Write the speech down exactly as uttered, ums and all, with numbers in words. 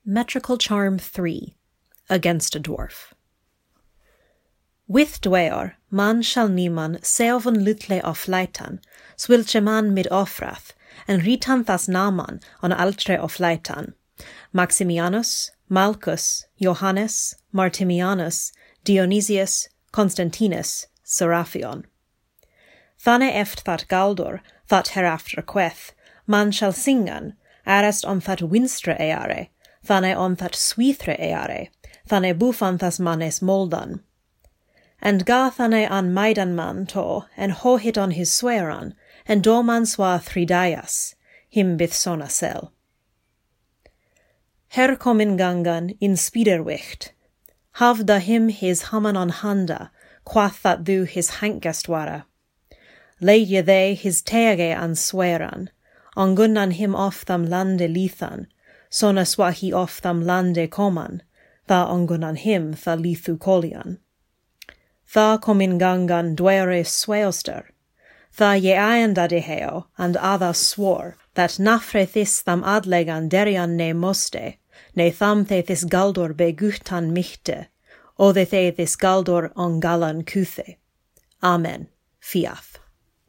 Metrical Charm three. Against a Dwarf. With dweor, man shall niman seovon lutle of leitan, swilche man mid ofrath, and ritan thas naman on altre of leitan, Maximianus, Malchus, Johannes, Martimianus, Dionysius, Constantinus, Seraphion. Thane eft that Galdur, that herafter queth, man shall singan, arest on that winstre eare, thane on that swithre eare, thane bufan thas manes moldan. And ga thane an maidan man to, and ho hit on his swearan, and do man swa thridaias, him bith sona sel. Her komin gangan in spiderwicht, hav da him his haman on handa, quath that du his hankest wara. Leid ye they his teage an swearan, on gunnan him off tham lande lithan, sona swahi off tham lande koman, tha on gunnan him tha lithu kolian. Tha komin gangan dwere sweoster, tha ye aenda deheo, and atha swore, that nafre this tham adlegan derian ne moste, ne tham the this Galdur be guhtan michte, o the the this Galdur on galan kuthe. Amen. Fiath.